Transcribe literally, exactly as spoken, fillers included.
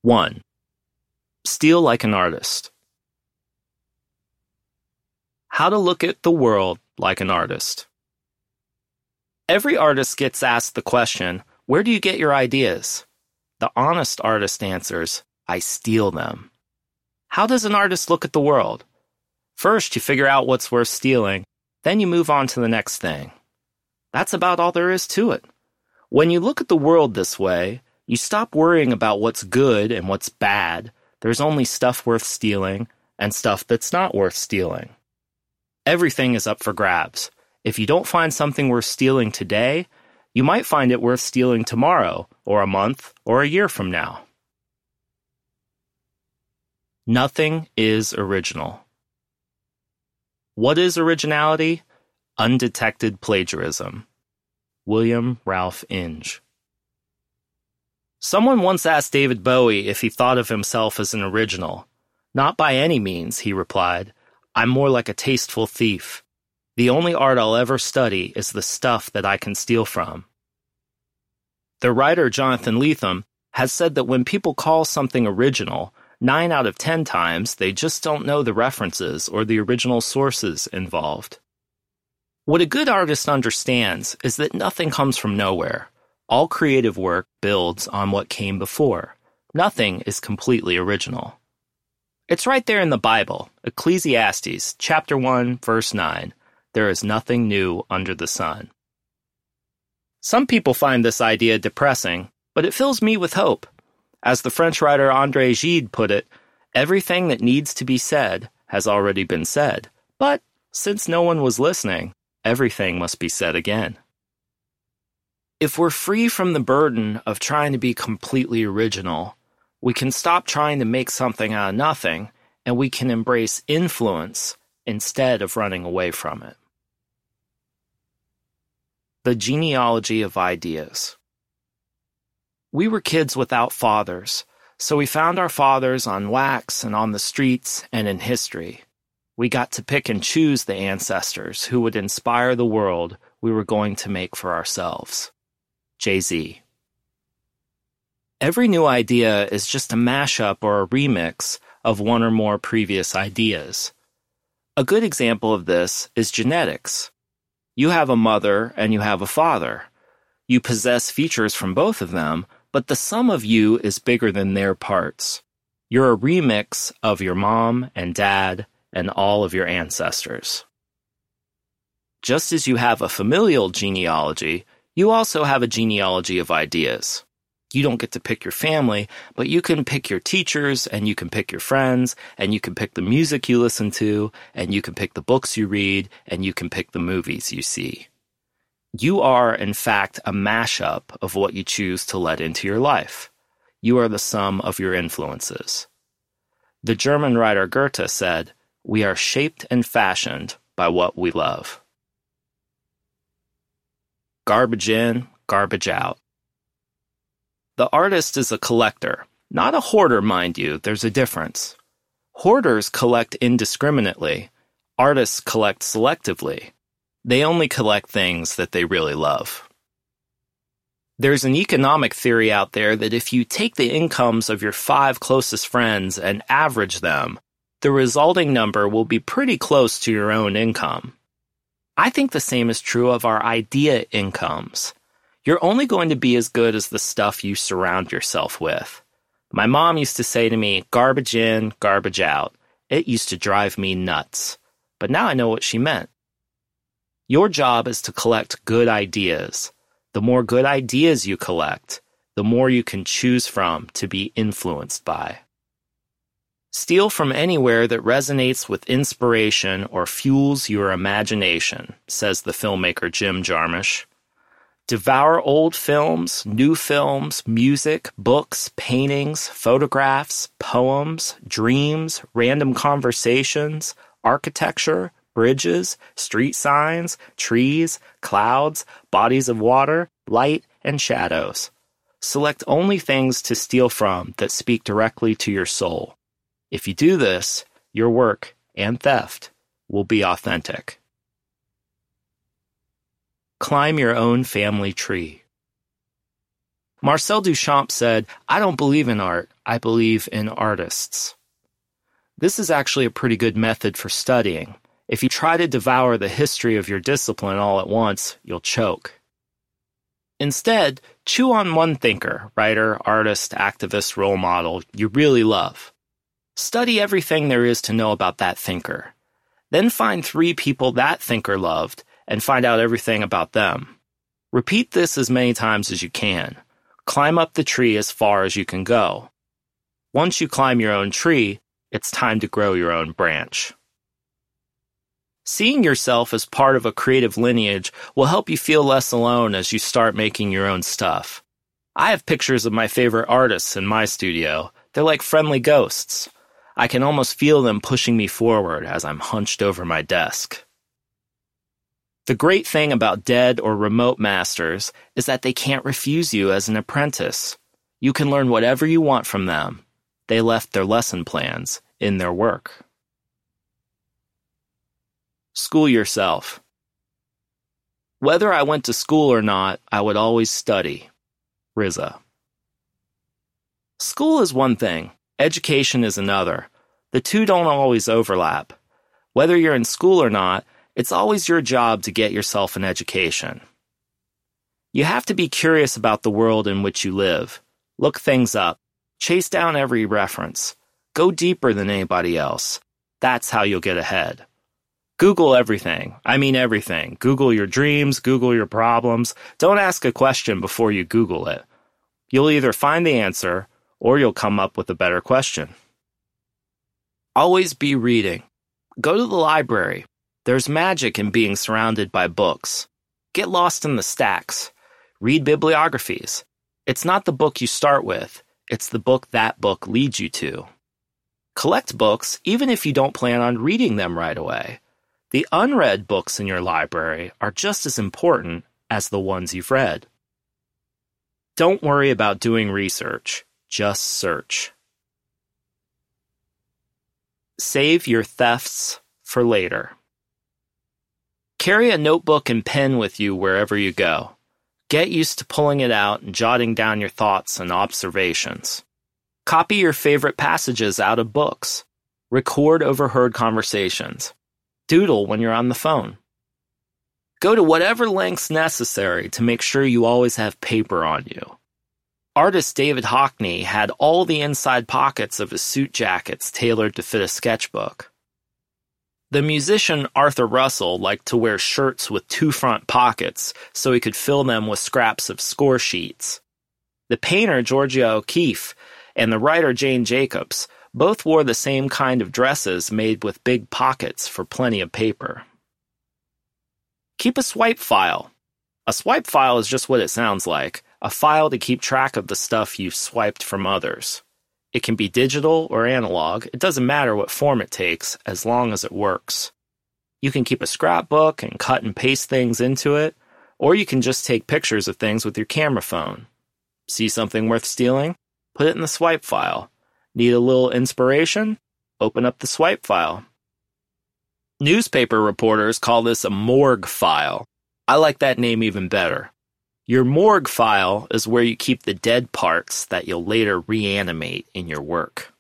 one. Steal like an artist. How to look at the world like an artist. Every artist gets asked the question, where do you get your ideas? The honest artist answers, I steal them. How does an artist look at the world? First, you figure out what's worth stealing, then you move on to the next thing. That's about all there is to it. When you look at the world this way, you stop worrying about what's good and what's bad. There's only stuff worth stealing and stuff that's not worth stealing. Everything is up for grabs. If you don't find something worth stealing today, you might find it worth stealing tomorrow, or a month, or a year from now. Nothing is original. What is originality? Undetected plagiarism. William Ralph Inge. Someone once asked David Bowie if he thought of himself as an original. Not by any means, he replied. I'm more like a tasteful thief. The only art I'll ever study is the stuff that I can steal from. The writer Jonathan Lethem has said that when people call something original, nine out of ten times they just don't know the references or the original sources involved. What a good artist understands is that nothing comes from nowhere. All creative work builds on what came before. Nothing is completely original. It's right there in the Bible, Ecclesiastes, chapter one, verse nine. There is nothing new under the sun. Some people find this idea depressing, but it fills me with hope. As the French writer André Gide put it, everything that needs to be said has already been said. But since no one was listening, everything must be said again. If we're free from the burden of trying to be completely original, we can stop trying to make something out of nothing, and we can embrace influence instead of running away from it. The genealogy of ideas. We were kids without fathers, so we found our fathers on wax and on the streets and in history. We got to pick and choose the ancestors who would inspire the world we were going to make for ourselves. Jay-Z. Every new idea is just a mashup or a remix of one or more previous ideas. A good example of this is genetics. You have a mother and you have a father. You possess features from both of them, but the sum of you is bigger than their parts. You're a remix of your mom and dad and all of your ancestors. Just as you have a familial genealogy, you also have a genealogy of ideas. You don't get to pick your family, but you can pick your teachers, and you can pick your friends, and you can pick the music you listen to, and you can pick the books you read, and you can pick the movies you see. You are, in fact, a mashup of what you choose to let into your life. You are the sum of your influences. The German writer Goethe said, "We are shaped and fashioned by what we love." Garbage in, garbage out. The artist is a collector, not a hoarder, mind you. There's a difference. Hoarders collect indiscriminately. Artists collect selectively. They only collect things that they really love. There's an economic theory out there that if you take the incomes of your five closest friends and average them, the resulting number will be pretty close to your own income. I think the same is true of our idea incomes. You're only going to be as good as the stuff you surround yourself with. My mom used to say to me, garbage in, garbage out. It used to drive me nuts. But now I know what she meant. Your job is to collect good ideas. The more good ideas you collect, the more you can choose from to be influenced by. Steal from anywhere that resonates with inspiration or fuels your imagination, says the filmmaker Jim Jarmusch. Devour old films, new films, music, books, paintings, photographs, poems, dreams, random conversations, architecture, bridges, street signs, trees, clouds, bodies of water, light, and shadows. Select only things to steal from that speak directly to your soul. If you do this, your work and theft will be authentic. Climb your own family tree. Marcel Duchamp said, "I don't believe in art, I believe in artists." This is actually a pretty good method for studying. If you try to devour the history of your discipline all at once, you'll choke. Instead, chew on one thinker, writer, artist, activist, role model you really love. Study everything there is to know about that thinker. Then find three people that thinker loved and find out everything about them. Repeat this as many times as you can. Climb up the tree as far as you can go. Once you climb your own tree, it's time to grow your own branch. Seeing yourself as part of a creative lineage will help you feel less alone as you start making your own stuff. I have pictures of my favorite artists in my studio. They're like friendly ghosts. I can almost feel them pushing me forward as I'm hunched over my desk. The great thing about dead or remote masters is that they can't refuse you as an apprentice. You can learn whatever you want from them. They left their lesson plans in their work. School yourself. Whether I went to school or not, I would always study. R Z A. School is one thing. Education is another. The two don't always overlap. Whether you're in school or not, it's always your job to get yourself an education. You have to be curious about the world in which you live. Look things up. Chase down every reference. Go deeper than anybody else. That's how you'll get ahead. Google everything. I mean everything. Google your dreams. Google your problems. Don't ask a question before you Google it. You'll either find the answer or you'll come up with a better question. Always be reading. Go to the library. There's magic in being surrounded by books. Get lost in the stacks. Read bibliographies. It's not the book you start with. It's the book that book leads you to. Collect books even if you don't plan on reading them right away. The unread books in your library are just as important as the ones you've read. Don't worry about doing research. Just search. Save your thefts for later. Carry a notebook and pen with you wherever you go. Get used to pulling it out and jotting down your thoughts and observations. Copy your favorite passages out of books. Record overheard conversations. Doodle when you're on the phone. Go to whatever lengths necessary to make sure you always have paper on you. Artist David Hockney had all the inside pockets of his suit jackets tailored to fit a sketchbook. The musician Arthur Russell liked to wear shirts with two front pockets so he could fill them with scraps of score sheets. The painter Georgia O'Keeffe and the writer Jane Jacobs both wore the same kind of dresses made with big pockets for plenty of paper. Keep a swipe file. A swipe file is just what it sounds like, a file to keep track of the stuff you've swiped from others. It can be digital or analog. It doesn't matter what form it takes, as long as it works. You can keep a scrapbook and cut and paste things into it, or you can just take pictures of things with your camera phone. See something worth stealing? Put it in the swipe file. Need a little inspiration? Open up the swipe file. Newspaper reporters call this a morgue file. I like that name even better. Your morgue file is where you keep the dead parts that you'll later reanimate in your work.